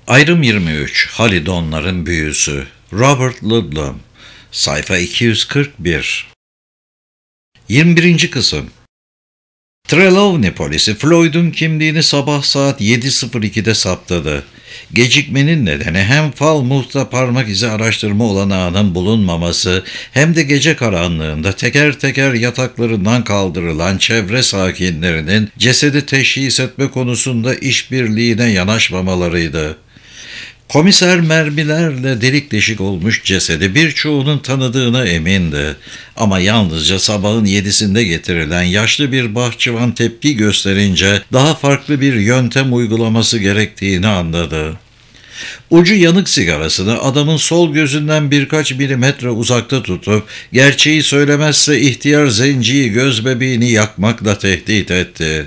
Ayrım 23, Halidonların Büyüsü, Robert Ludlum, sayfa 241. 21. kısım. Trelawney polisi Floyd'un kimliğini sabah saat 7.02'de saptadı. Gecikmenin nedeni hem Falmouth'ta parmak izi araştırma olanağının bulunmaması hem de gece karanlığında teker teker yataklarından kaldırılan çevre sakinlerinin cesedi teşhis etme konusunda işbirliğine yanaşmamalarıydı. Komiser mermilerle delik deşik olmuş cesedi birçoğunun tanıdığına emindi. Ama yalnızca sabahın 7'sinde getirilen yaşlı bir bahçıvan tepki gösterince daha farklı bir yöntem uygulaması gerektiğini anladı. Ucu yanık sigarasını adamın sol gözünden birkaç milimetre uzakta tutup gerçeği söylemezse ihtiyar zenciyi gözbebeğini yakmakla tehdit etti.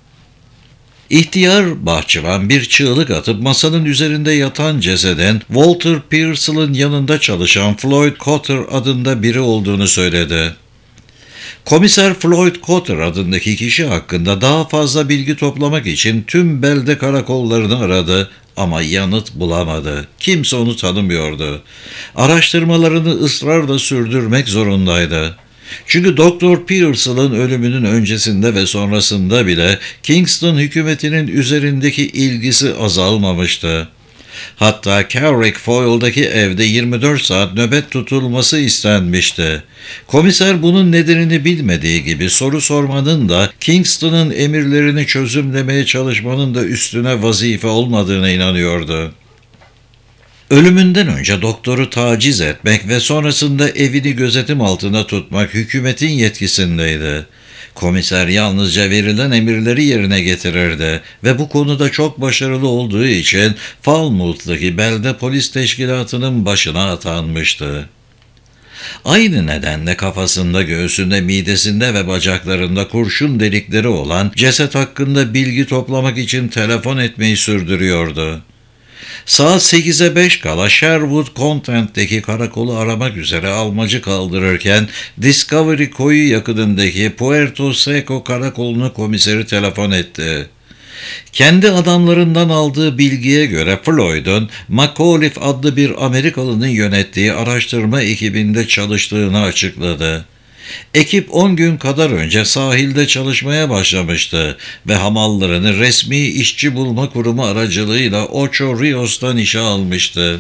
İhtiyar bahçıvan bir çığlık atıp masanın üzerinde yatan cesedin Walter Pearsall'ın yanında çalışan Floyd Cotter adında biri olduğunu söyledi. Komiser Floyd Cotter adındaki kişi hakkında daha fazla bilgi toplamak için tüm belde karakollarını aradı ama yanıt bulamadı. Kimse onu tanımıyordu. Araştırmalarını ısrarla sürdürmek zorundaydı. Çünkü Doktor Pearsall'ın ölümünün öncesinde ve sonrasında bile Kingston hükümetinin üzerindeki ilgisi azalmamıştı. Hatta Carrickfoyle'daki evde 24 saat nöbet tutulması istenmişti. Komiser bunun nedenini bilmediği gibi soru sormanın da Kingston'ın emirlerini çözümlemeye çalışmanın da üstüne vazife olmadığına inanıyordu. Ölümünden önce doktoru taciz etmek ve sonrasında evini gözetim altında tutmak hükümetin yetkisindeydi. Komiser yalnızca verilen emirleri yerine getirirdi ve bu konuda çok başarılı olduğu için Falmouth'taki belde polis teşkilatının başına atanmıştı. Aynı nedenle kafasında, göğsünde, midesinde ve bacaklarında kurşun delikleri olan ceset hakkında bilgi toplamak için telefon etmeyi sürdürüyordu. Saat 8'e 5 kala Sherwood Content'teki karakolu aramak üzere almacı kaldırırken Discovery koyu yakınındaki Puerto Seco karakolunu komiseri telefon etti. Kendi adamlarından aldığı bilgiye göre Floyd'un McAuliffe adlı bir Amerikalının yönettiği araştırma ekibinde çalıştığını açıkladı. Ekip 10 gün kadar önce sahilde çalışmaya başlamıştı ve hamallarını resmi işçi bulma kurumu aracılığıyla Ocho Rios'tan işe almıştı.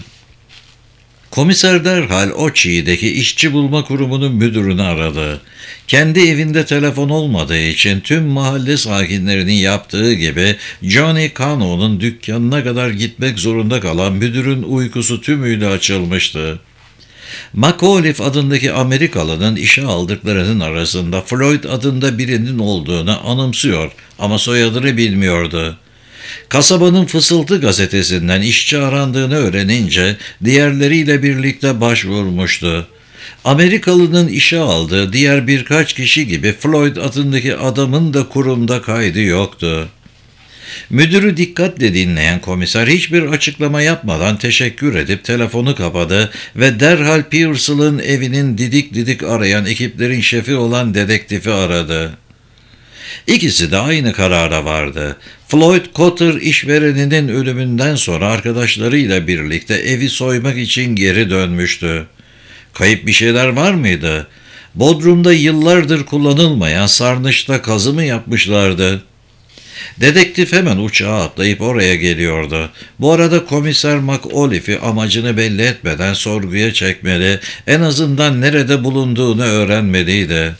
Komiser derhal Ochi'deki işçi bulma kurumunun müdürünü aradı. Kendi evinde telefon olmadığı için tüm mahalle sakinlerinin yaptığı gibi Johnny Cano'nun dükkanına kadar gitmek zorunda kalan müdürün uykusu tümüyle açılmıştı. McAuliffe adındaki Amerikalının işe aldıklarının arasında Floyd adında birinin olduğunu anımsıyor ama soyadını bilmiyordu. Kasabanın Fısıltı gazetesinden işçi arandığını öğrenince diğerleriyle birlikte başvurmuştu. Amerikalının işe aldığı diğer birkaç kişi gibi Floyd adındaki adamın da kurumda kaydı yoktu. Müdürü dikkatle dinleyen komiser hiçbir açıklama yapmadan teşekkür edip telefonu kapadı ve derhal Pearsall'ın evinin didik didik arayan ekiplerin şefi olan dedektifi aradı. İkisi de aynı karara vardı. Floyd Cotter işvereninin ölümünden sonra arkadaşlarıyla birlikte evi soymak için geri dönmüştü. Kayıp bir şeyler var mıydı? Bodrum'da yıllardır kullanılmayan sarnıçta kazı mı yapmışlardı? Dedektif hemen uçağa atlayıp oraya geliyordu. Bu arada komiser McAuliffe'i amacını belli etmeden sorguya çekmeli, en azından nerede bulunduğunu öğrenmeliydi.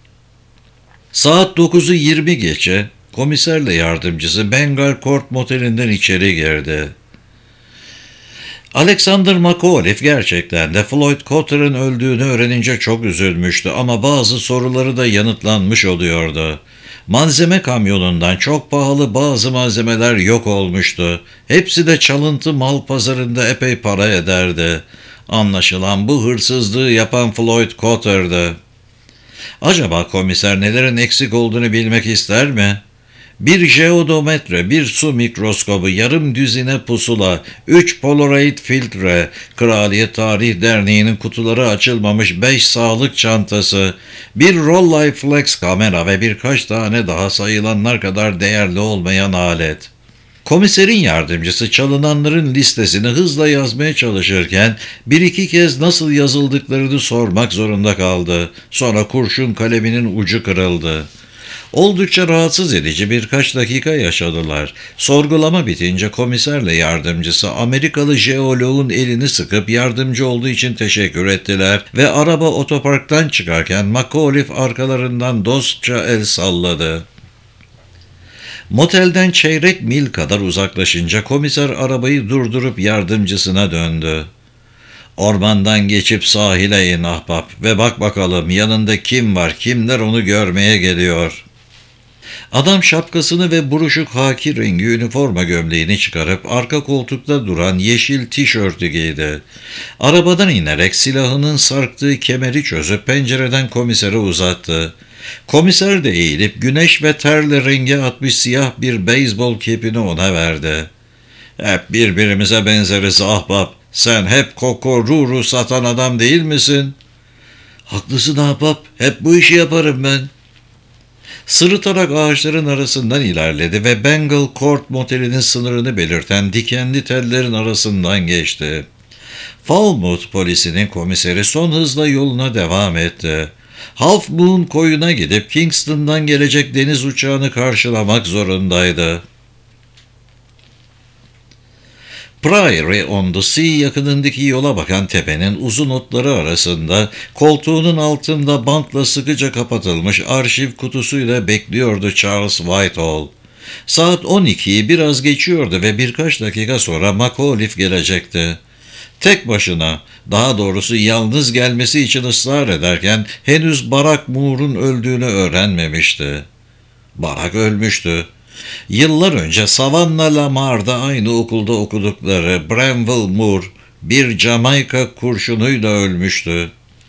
Saat 9'u 20 geçe komiserle yardımcısı Bengal Court Moteli'nden içeri girdi. Alexander McAuliffe gerçekten de Floyd Cotter'ın öldüğünü öğrenince çok üzülmüştü ama bazı soruları da yanıtlanmış oluyordu. Malzeme kamyonundan çok pahalı bazı malzemeler yok olmuştu. Hepsi de çalıntı mal pazarında epey para ederdi. Anlaşılan bu hırsızlığı yapan Floyd Cotter'dı. Acaba komiser nelerin eksik olduğunu bilmek ister mi? Bir jeodometre, bir su mikroskobu, yarım düzine pusula, 3 Polaroid filtre, Kraliyet Tarih Derneği'nin kutuları açılmamış 5 sağlık çantası, bir Rolleiflex kamera ve birkaç tane daha sayılanlar kadar değerli olmayan alet. Komiserin yardımcısı çalınanların listesini hızla yazmaya çalışırken bir iki kez nasıl yazıldıklarını sormak zorunda kaldı. Sonra kurşun kaleminin ucu kırıldı. Oldukça rahatsız edici birkaç dakika yaşadılar. Sorgulama bitince komiserle yardımcısı Amerikalı jeoloğun elini sıkıp yardımcı olduğu için teşekkür ettiler ve araba otoparktan çıkarken McAuliffe arkalarından dostça el salladı. Motelden çeyrek mil kadar uzaklaşınca komiser arabayı durdurup yardımcısına döndü. "Ormandan geçip sahile in ahbap ve bak bakalım yanında kim var, kimler onu görmeye geliyor." Adam şapkasını ve buruşuk haki rengi üniforma gömleğini çıkarıp arka koltukta duran yeşil tişörtü giydi. Arabadan inerek silahının sarktığı kemeri çözüp pencereden komisere uzattı. Komiser de eğilip güneş ve terle renge atmış siyah bir beyzbol kepini ona verdi. "Hep birbirimize benzeriz ahbap. Sen hep koko ruru satan adam değil misin?" "Haklısın ahbap. Hep bu işi yaparım ben." Sırıtarak ağaçların arasından ilerledi ve Bengal Court motelinin sınırını belirten dikenli tellerin arasından geçti. Falmouth polisinin komiseri son hızla yoluna devam etti. Half Moon koyuna gidip Kingston'dan gelecek deniz uçağını karşılamak zorundaydı. Prairie on the Sea yakınındaki yola bakan tepenin uzun otları arasında koltuğunun altında bantla sıkıca kapatılmış arşiv kutusuyla bekliyordu Charles Whitehall. Saat 12'yi biraz geçiyordu ve birkaç dakika sonra McAuliffe gelecekti. Tek başına, daha doğrusu yalnız gelmesi için ısrar ederken henüz Barak Moore'un öldüğünü öğrenmemişti. Barak ölmüştü. Yıllar önce Savannah Lamar'da aynı okulda okudukları Bramwell Moore bir Jamaika kurşunuyla ölmüştü.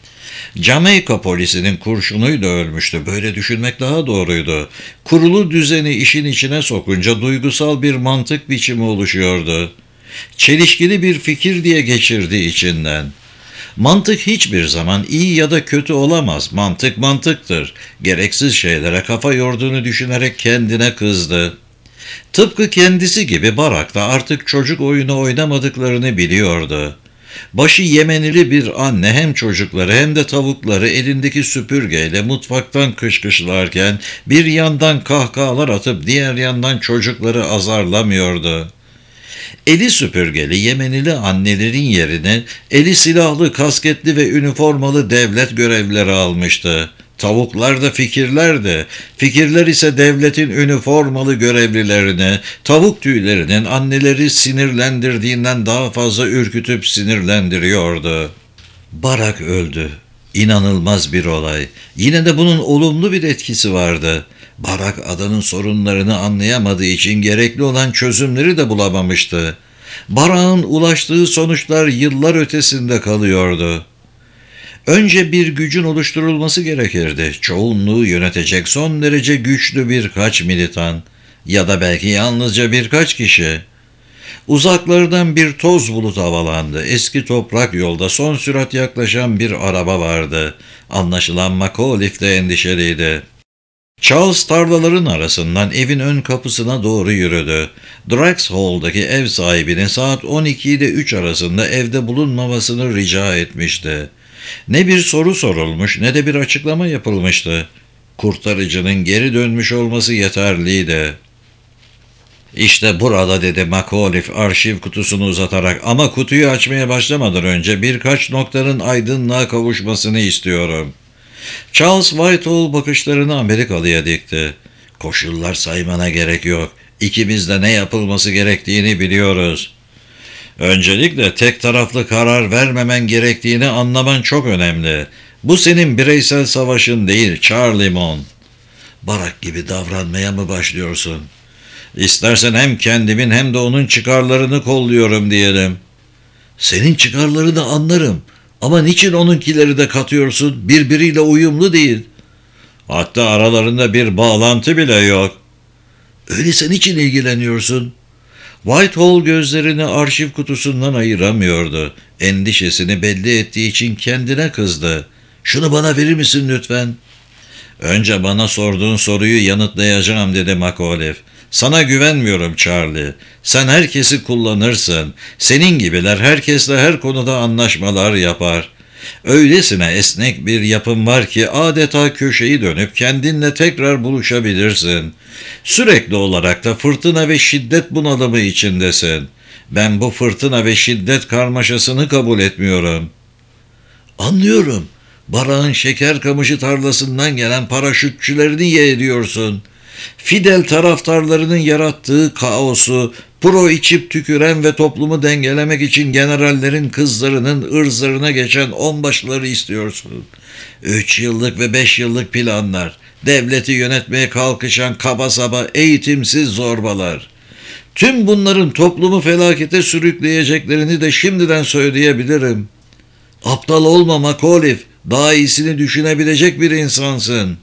Jamaika polisinin kurşunuyla ölmüştü. Böyle düşünmek daha doğruydu. Kurulu düzeni işin içine sokunca duygusal bir mantık biçimi oluşuyordu. Çelişkili bir fikir diye geçirdi içinden. Mantık hiçbir zaman iyi ya da kötü olamaz. Mantık mantıktır. Gereksiz şeylere kafa yorduğunu düşünerek kendine kızdı. Tıpkı kendisi gibi Barak da artık çocuk oyunu oynamadıklarını biliyordu. Başı Yemenili bir anne hem çocukları hem de tavukları elindeki süpürgeyle mutfaktan kışkışlarken bir yandan kahkahalar atıp diğer yandan çocukları azarlamıyordu. Eli süpürgeli Yemenili annelerin yerine eli silahlı, kasketli ve üniformalı devlet görevlileri almıştı. Tavuklar da fikirlerdi. Fikirler ise devletin üniformalı görevlilerini, tavuk tüylerinin anneleri sinirlendirdiğinden daha fazla ürkütüp sinirlendiriyordu. Barak öldü. İnanılmaz bir olay. Yine de bunun olumlu bir etkisi vardı. Barak adanın sorunlarını anlayamadığı için gerekli olan çözümleri de bulamamıştı. Barak'ın ulaştığı sonuçlar yıllar ötesinde kalıyordu. Önce bir gücün oluşturulması gerekirdi. Çoğunluğu yönetecek son derece güçlü birkaç militan ya da belki yalnızca birkaç kişi. Uzaklardan bir toz bulut havalandı. Eski toprak yolda son sürat yaklaşan bir araba vardı. Anlaşılan McAuliffe de endişeliydi. Charles tarlaların arasından evin ön kapısına doğru yürüdü. Draxhall'daki ev sahibinin saat 12 ile 3 arasında evde bulunmamasını rica etmişti. Ne bir soru sorulmuş ne de bir açıklama yapılmıştı. Kurtarıcının geri dönmüş olması yeterliydi. "İşte burada," dedi McAuliffe arşiv kutusunu uzatarak, "ama kutuyu açmaya başlamadan önce birkaç noktanın aydınlığa kavuşmasını istiyorum." Charles Whitehall bakışlarını Amerikalıya dikti. "Koşullar saymana gerek yok. İkimiz de ne yapılması gerektiğini biliyoruz. Öncelikle tek taraflı karar vermemen gerektiğini anlaman çok önemli. Bu senin bireysel savaşın değil, Charlie Mon. Barak gibi davranmaya mı başlıyorsun? İstersen hem kendimin hem de onun çıkarlarını kolluyorum diyelim." "Senin çıkarlarını anlarım. Ama niçin onunkileri de katıyorsun? Birbiriyle uyumlu değil." "Hatta aralarında bir bağlantı bile yok." "Öyleyse niçin ilgileniyorsun?" Whitehall gözlerini arşiv kutusundan ayıramıyordu. Endişesini belli ettiği için kendine kızdı. "Şunu bana verir misin lütfen?" "Önce bana sorduğun soruyu yanıtlayacağım," dedi McAuliffe. Sana güvenmiyorum Charlie. Sen herkesi kullanırsın. Senin gibiler herkesle her konuda anlaşmalar yapar. Öylesine esnek bir yapın var ki adeta köşeyi dönüp kendinle tekrar buluşabilirsin. Sürekli olarak da fırtına ve şiddet bunalımı içindesin. Ben bu fırtına ve şiddet karmaşasını kabul etmiyorum. Anlıyorum. Barak'ın şeker kamışı tarlasından gelen paraşütçülerini ediyorsun. Fidel taraftarlarının yarattığı kaosu, pro içip tüküren ve toplumu dengelemek için generallerin kızlarının ırzlarına geçen onbaşıları istiyorsun. 3 yıllık ve 5 yıllık planlar, devleti yönetmeye kalkışan kaba saba eğitimsiz zorbalar. Tüm bunların toplumu felakete sürükleyeceklerini de şimdiden söyleyebilirim. Aptal olma Macauliffe, daha iyisini düşünebilecek bir insansın.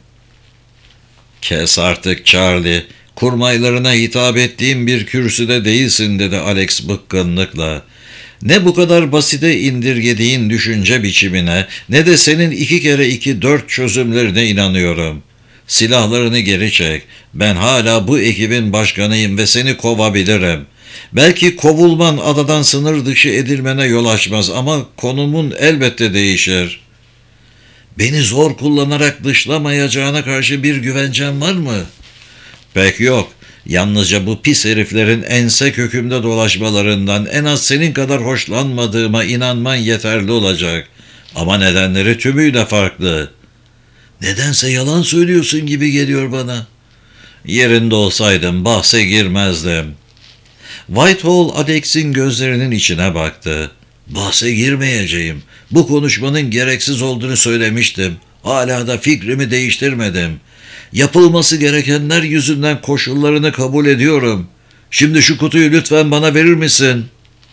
Kes artık Charlie, kurmaylarına hitap ettiğim bir kürsüde değilsin dedi Alex bıkkınlıkla. Ne bu kadar basite indirgediğin düşünce biçimine ne de senin 2 kere 2 4 çözümlerine inanıyorum. Silahlarını geri çek. Ben hala bu ekibin başkanıyım ve seni kovabilirim. Belki kovulman adadan sınır dışı edilmene yol açmaz ama konumun elbette değişir. Beni zor kullanarak dışlamayacağına karşı bir güvencen var mı? Pek yok. Yalnızca bu pis heriflerin ense kökümde dolaşmalarından en az senin kadar hoşlanmadığıma inanman yeterli olacak. Ama nedenleri tümüyle farklı. Nedense yalan söylüyorsun gibi geliyor bana. Yerinde olsaydım bahse girmezdim. Whitehall Alex'in gözlerinin içine baktı. Bahse girmeyeceğim. Bu konuşmanın gereksiz olduğunu söylemiştim. Hala da fikrimi değiştirmedim. Yapılması gerekenler yüzünden koşullarını kabul ediyorum. Şimdi şu kutuyu lütfen bana verir misin?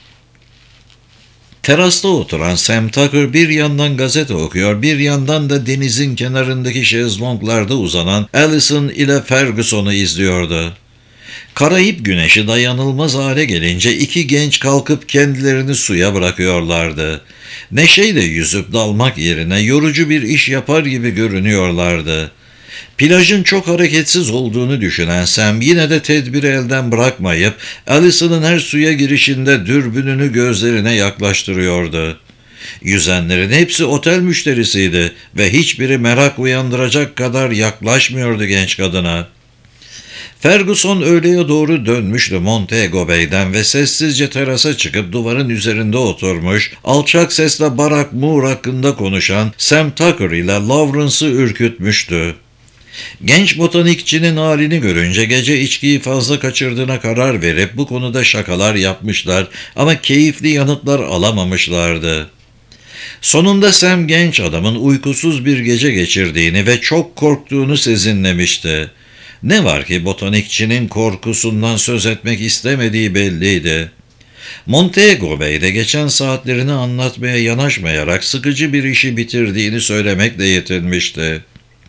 Terasta oturan Sam Tucker bir yandan gazete okuyor, bir yandan da denizin kenarındaki şezlonglarda uzanan Allison ile Ferguson'u izliyordu. Karayip güneşi dayanılmaz hale gelince 2 genç kalkıp kendilerini suya bırakıyorlardı. Neşeyle yüzüp dalmak yerine yorucu bir iş yapar gibi görünüyorlardı. Plajın çok hareketsiz olduğunu düşünen Sam yine de tedbiri elden bırakmayıp Alison'ın her suya girişinde dürbününü gözlerine yaklaştırıyordu. Yüzenlerin hepsi otel müşterisiydi ve hiçbiri merak uyandıracak kadar yaklaşmıyordu genç kadına. Ferguson öğleye doğru dönmüştü Montego Bay'den ve sessizce terasa çıkıp duvarın üzerinde oturmuş, alçak sesle Barak Moore hakkında konuşan Sam Tucker ile Lawrence'ı ürkütmüştü. Genç botanikçinin halini görünce gece içkiyi fazla kaçırdığına karar verip bu konuda şakalar yapmışlar ama keyifli yanıtlar alamamışlardı. Sonunda Sam genç adamın uykusuz bir gece geçirdiğini ve çok korktuğunu sezinlemişti. Ne var ki botanikçinin korkusundan söz etmek istemediği belliydi. Montego Bay'de geçen saatlerini anlatmaya yanaşmayarak sıkıcı bir işi bitirdiğini söylemekle yetinmişti.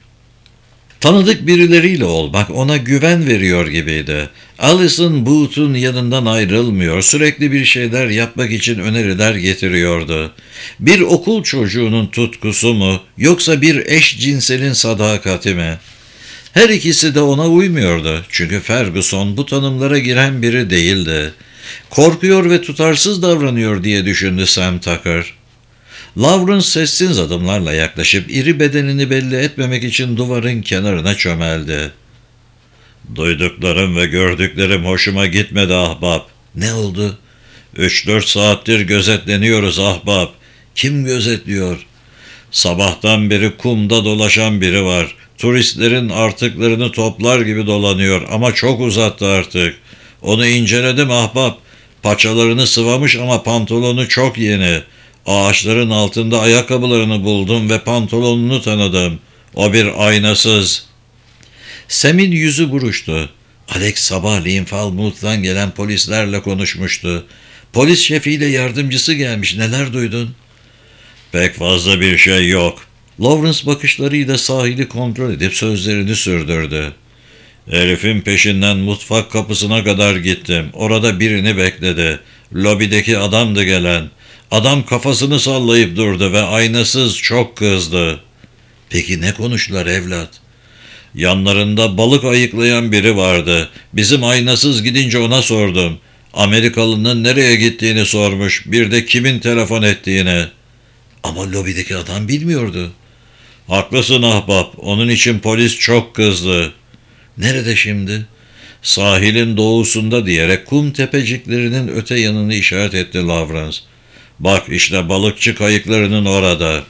Tanıdık birileriyle olmak ona güven veriyor gibiydi. Alison Booth'un yanından ayrılmıyor, sürekli bir şeyler yapmak için öneriler getiriyordu. Bir okul çocuğunun tutkusu mu, yoksa bir eşcinselin sadakati mi? Her ikisi de ona uymuyordu. Çünkü Ferguson bu tanımlara giren biri değildi. Korkuyor ve tutarsız davranıyor diye düşündü Sam Tucker. Lawrence sessiz adımlarla yaklaşıp iri bedenini belli etmemek için duvarın kenarına çömeldi. Duyduklarım ve gördüklerim hoşuma gitmedi ahbap. Ne oldu? 3-4 saattir gözetleniyoruz ahbap. Kim gözetliyor? Sabahtan beri kumda dolaşan biri var. Turistlerin artıklarını toplar gibi dolanıyor ama çok uzattı artık. Onu inceledim ahbap. Paçalarını sıvamış ama pantolonu çok yeni. Ağaçların altında ayakkabılarını buldum ve pantolonunu tanıdım. O bir aynasız. Sam'in yüzü buruştu. Alex sabahleyin Falmouth'tan gelen polislerle konuşmuştu. Polis şefiyle yardımcısı gelmiş. Neler duydun? Pek fazla bir şey yok. Lawrence bakışlarıyla sahili kontrol edip sözlerini sürdürdü. Herifin peşinden mutfak kapısına kadar gittim. Orada birini bekledi. Lobideki adamdı gelen. Adam kafasını sallayıp durdu ve aynasız çok kızdı. Peki ne konuştular evlat? Yanlarında balık ayıklayan biri vardı. Bizim aynasız gidince ona sordum. Amerikalının nereye gittiğini sormuş, bir de kimin telefon ettiğini. Ama lobideki adam bilmiyordu. Haklısın ahbap, onun için polis çok kızdı. Nerede şimdi? Sahilin doğusunda diyerek kum tepeciklerinin öte yanını işaret etti Lawrence. Bak işte balıkçı kayıklarının orada.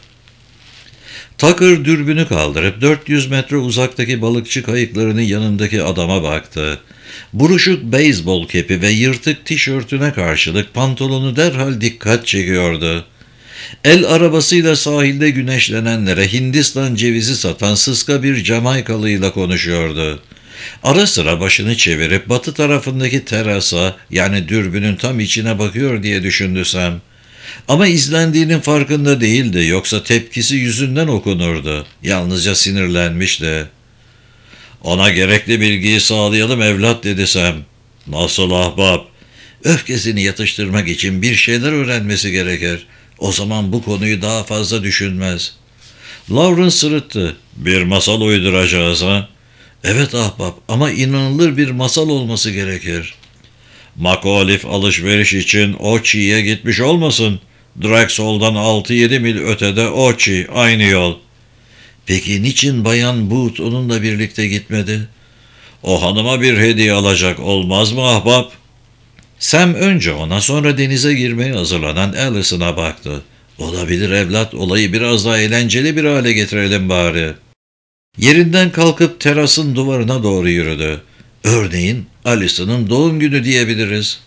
Tucker dürbünü kaldırıp 400 metre uzaktaki balıkçı kayıklarının yanındaki adama baktı. Buruşuk beyzbol kepi ve yırtık tişörtüne karşılık pantolonu derhal dikkat çekiyordu. El arabasıyla sahilde güneşlenenlere Hindistan cevizi satan sıska bir Jamaikalı'yla konuşuyordu. Ara sıra başını çevirip batı tarafındaki terasa, yani dürbünün tam içine bakıyor diye düşündü Sam. Ama izlendiğinin farkında değildi, yoksa tepkisi yüzünden okunurdu. Yalnızca sinirlenmişti. Ona gerekli bilgiyi sağlayalım evlat, dedi Sam. Nasıl ahbap? Öfkesini yatıştırmak için bir şeyler öğrenmesi gerekir. O zaman bu konuyu daha fazla düşünmez. Lawrence sırıttı. Bir masal uyduracağız ha? Evet ahbap, ama inanılır bir masal olması gerekir. McAuliffe alışveriş için Ochi'ye gitmiş olmasın? Drexel'dan 6-7 mil ötede Ochi, aynı yol. Peki niçin Bayan Booth onunla birlikte gitmedi? O hanıma bir hediye alacak, olmaz mı ahbap? Sam önce ona, sonra denize girmeye hazırlanan Allison'a baktı. Olabilir evlat, olayı biraz daha eğlenceli bir hale getirelim bari. Yerinden kalkıp terasın duvarına doğru yürüdü. Örneğin Allison'ın doğum günü diyebiliriz.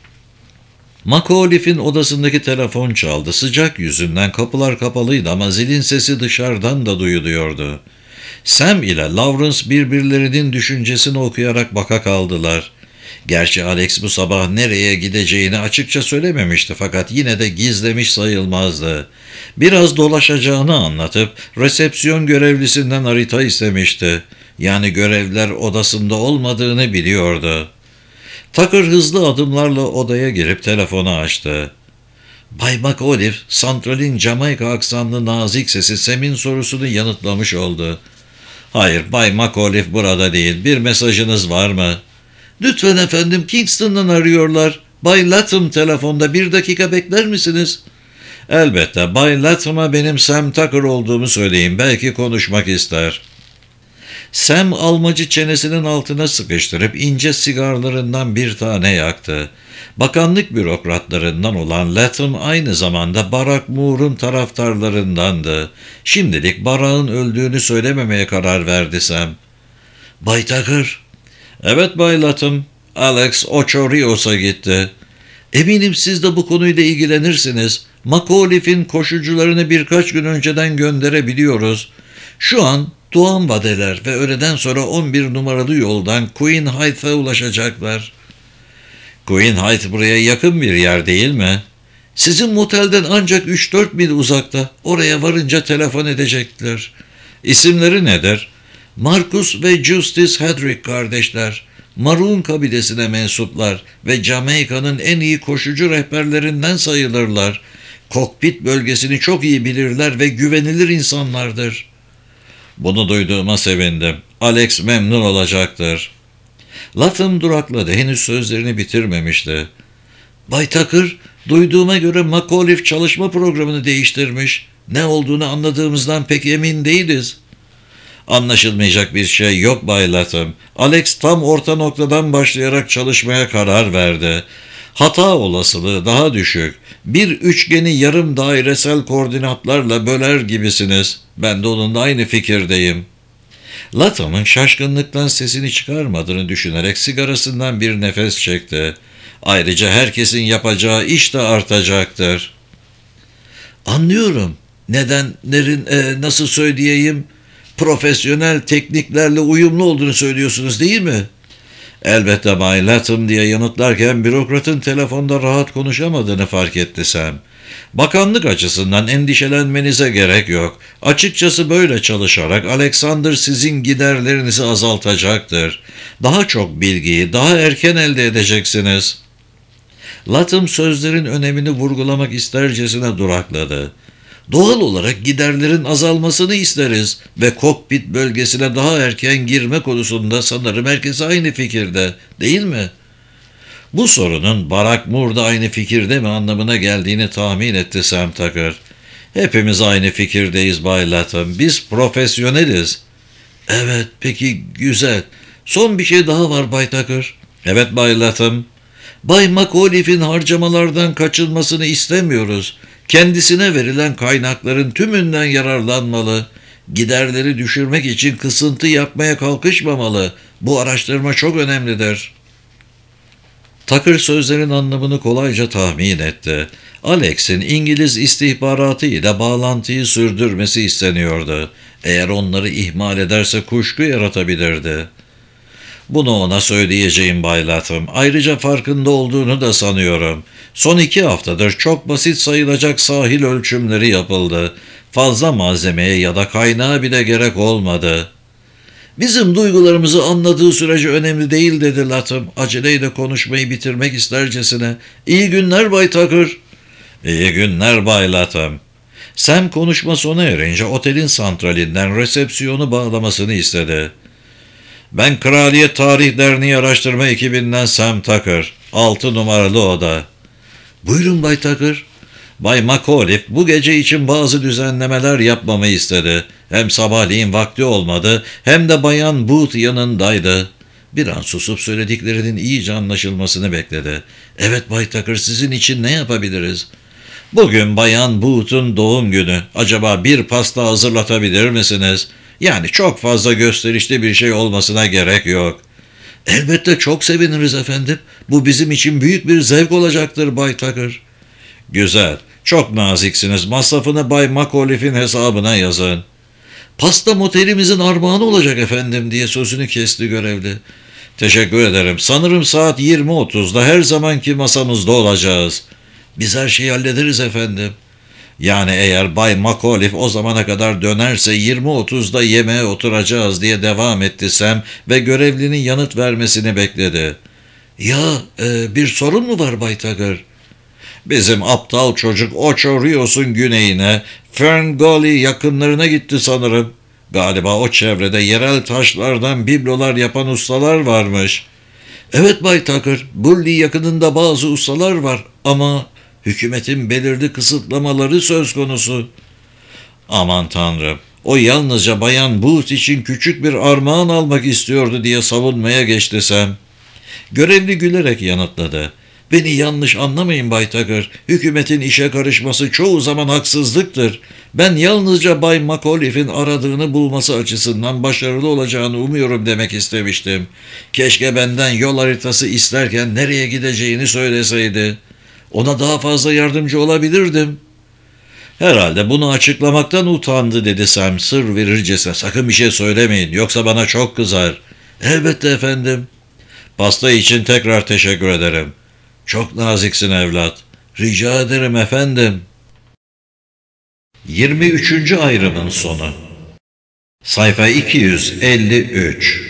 McAuliffe'in odasındaki telefon çaldı. Sıcak yüzünden kapılar kapalıydı ama zilin sesi dışarıdan da duyuluyordu. Sam ile Lawrence birbirlerinin düşüncesini okuyarak baka kaldılar. Gerçi Alex bu sabah nereye gideceğini açıkça söylememişti, fakat yine de gizlemiş sayılmazdı. Biraz dolaşacağını anlatıp resepsiyon görevlisinden harita istemişti. Yani görevliler odasında olmadığını biliyordu. Tucker hızlı adımlarla odaya girip telefonu açtı. Bay McAuliffe, santralin Jamaika aksanlı nazik sesi Sam'in sorusunu yanıtlamış oldu. Hayır, Bay McAuliffe burada değil. Bir mesajınız var mı? Lütfen efendim, Kingston'dan arıyorlar. Bay Latham telefonda, 1 dakika bekler misiniz? Elbette, Bay Latham'a benim Sam Tucker olduğumu söyleyin. Belki konuşmak ister. Sam almacı çenesinin altına sıkıştırıp ince sigarlarından bir tane yaktı. Bakanlık bürokratlarından olan Latham aynı zamanda Barack Moore'un taraftarlarındandı. Şimdilik Barack'ın öldüğünü söylememeye karar verdi Sam. Bay Tucker. Evet Bay Latham. Alex Ocho Rios'a gitti. Eminim siz de bu konuyla ilgilenirsiniz. McAuliffe'in koşucularını birkaç gün önceden gönderebiliyoruz. Şu an Doğan Vadeler ve öğleden sonra 11 numaralı yoldan Queen Heights'a ulaşacaklar. Queen Heights buraya yakın bir yer değil mi? Sizin motelden ancak 3-4 mil uzakta. Oraya varınca telefon edecekler. İsimleri nedir? Marcus ve Justice Hedrick kardeşler. Maroon kabilesine mensuplar ve Jamaika'nın en iyi koşucu rehberlerinden sayılırlar. Kokpit bölgesini çok iyi bilirler ve güvenilir insanlardır. Bunu duyduğuma sevindim. Alex memnun olacaktır. Latham durakladı. Henüz sözlerini bitirmemişti. Bay Tucker, duyduğuma göre McAuliffe çalışma programını değiştirmiş. Ne olduğunu anladığımızdan pek emin değiliz. Anlaşılmayacak bir şey yok Bay Latham. Alex tam orta noktadan başlayarak çalışmaya karar verdi. Hata olasılığı daha düşük. Bir üçgeni yarım dairesel koordinatlarla böler gibisiniz. Ben de onunla aynı fikirdeyim. Latham'ın şaşkınlıktan sesini çıkarmadığını düşünerek sigarasından bir nefes çekti. Ayrıca herkesin yapacağı iş de artacaktır. Anlıyorum. Nedenlerin nasıl söyleyeyim? Profesyonel tekniklerle uyumlu olduğunu söylüyorsunuz değil mi? Elbette Bay Latham diye yanıtlarken bürokratın telefonda rahat konuşamadığını fark etti Sam. Bakanlık açısından endişelenmenize gerek yok. Açıkçası böyle çalışarak Alexander sizin giderlerinizi azaltacaktır. Daha çok bilgiyi daha erken elde edeceksiniz. Latham sözlerin önemini vurgulamak istercesine durakladı. Doğal olarak giderlerin azalmasını isteriz ve kokpit bölgesine daha erken girme konusunda sanırım herkes aynı fikirde, değil mi? Bu sorunun Barak Moore'da aynı fikirde mi anlamına geldiğini tahmin etti Sam Tucker. Hepimiz aynı fikirdeyiz Bay Latham. Biz profesyoneliz. Evet, peki güzel. Son bir şey daha var Bay Tucker. Evet Bay Latham. Bay McAuliffe'in harcamalardan kaçınmasını istemiyoruz. Kendisine verilen kaynakların tümünden yararlanmalı. Giderleri düşürmek için kısıntı yapmaya kalkışmamalı. Bu araştırma çok önemlidir. Tucker sözlerin anlamını kolayca tahmin etti. Alex'in İngiliz istihbaratı ile bağlantıyı sürdürmesi isteniyordu. Eğer onları ihmal ederse kuşku yaratabilirdi. Bunu ona söyleyeceğim Bay Latham. Ayrıca farkında olduğunu da sanıyorum. Son 2 haftadır çok basit sayılacak sahil ölçümleri yapıldı. Fazla malzemeye ya da kaynağa bile gerek olmadı. Bizim duygularımızı anladığı sürece önemli değil dedi Latham. Aceleyle konuşmayı bitirmek istercesine. İyi günler Bay Tucker. İyi günler Bay Latham. Sam konuşma sona erince otelin santralinden resepsiyonu bağlamasını istedi. Ben Kraliyet Tarih Derneği Araştırma ekibinden Sam Tucker. 6 numaralı oda. Buyurun Bay Tucker. Bay McAuliffe bu gece için bazı düzenlemeler yapmamı istedi. Hem sabahleyin vakti olmadı hem de Bayan Booth yanındaydı. Bir an susup söylediklerinin iyice anlaşılmasını bekledi. Evet Bay Tucker, sizin için ne yapabiliriz? Bugün Bayan Booth'un doğum günü. Acaba bir pasta hazırlatabilir misiniz? Yani çok fazla gösterişli bir şey olmasına gerek yok. Elbette çok seviniriz efendim. Bu bizim için büyük bir zevk olacaktır Bay Tucker. Güzel. Çok naziksiniz. Masrafını Bay McAuliffe'in hesabına yazın. Pasta motelimizin armağanı olacak efendim diye sözünü kesti görevli. Teşekkür ederim. Sanırım saat 20.30'da her zamanki masamızda olacağız. Biz her şeyi hallederiz efendim. Yani eğer Bay McAuliffe o zamana kadar dönerse 20.30'da yemeğe oturacağız diye devam etti Sam ve görevlinin yanıt vermesini bekledi. Ya bir sorun mu var Bay Tucker? Bizim aptal çocuk Ocho Rios'un güneyine, Fern Gully yakınlarına gitti sanırım. Galiba o çevrede yerel taşlardan biblolar yapan ustalar varmış. Evet Bay Tucker, Bully yakınında bazı ustalar var ama hükümetin belirli kısıtlamaları söz konusu. Aman tanrım, o yalnızca Bayan Booth için küçük bir armağan almak istiyordu diye savunmaya geçti Sam. Görevli gülerek yanıtladı. Beni yanlış anlamayın Bay Tucker. Hükümetin işe karışması çoğu zaman haksızlıktır. Ben yalnızca Bay McAuliffe'in aradığını bulması açısından başarılı olacağını umuyorum demek istemiştim. Keşke benden yol haritası isterken nereye gideceğini söyleseydi. Ona daha fazla yardımcı olabilirdim. Herhalde bunu açıklamaktan utandı dedi Sam sır verircesine. Sakın bir şey söylemeyin yoksa bana çok kızar. Elbette efendim. Pasta için tekrar teşekkür ederim. Çok naziksin evlat. Rica ederim efendim. 23. ayrımın sonu. Sayfa 253.